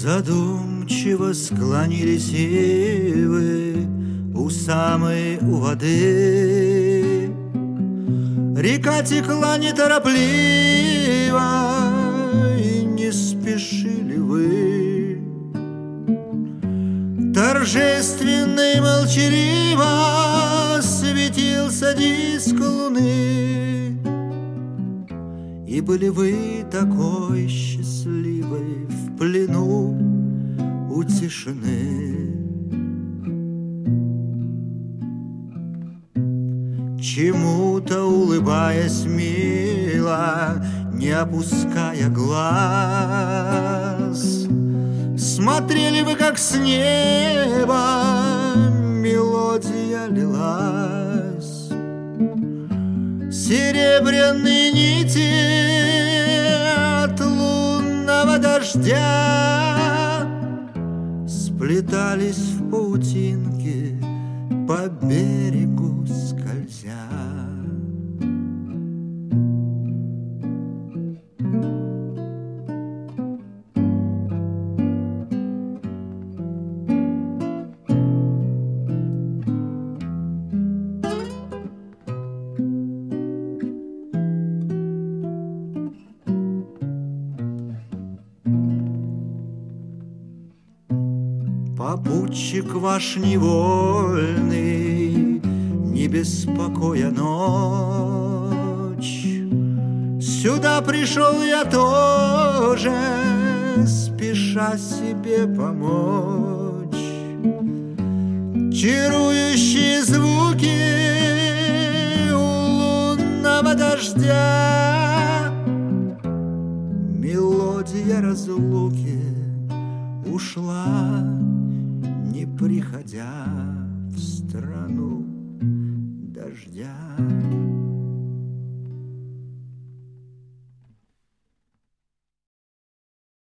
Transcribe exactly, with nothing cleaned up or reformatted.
Задумчиво склонились ивы у самой у воды. Река текла неторопливо, и не спешили вы. Торжественно и молчаливо светился диск луны. И были вы такой счастливой в плену у тишины. Чему-то улыбаясь мило, не опуская глаз, смотрели вы, как с неба мелодия лилась. Серебряные нити от лунного дождя сплетались в паутинке по берегу скользя. Попутчик ваш невольный, не беспокоя ночь, сюда пришел я тоже, спеша себе помочь. Чарующие звуки у лунного дождя, мелодия разлуки ушла, не приходя в страну дождя.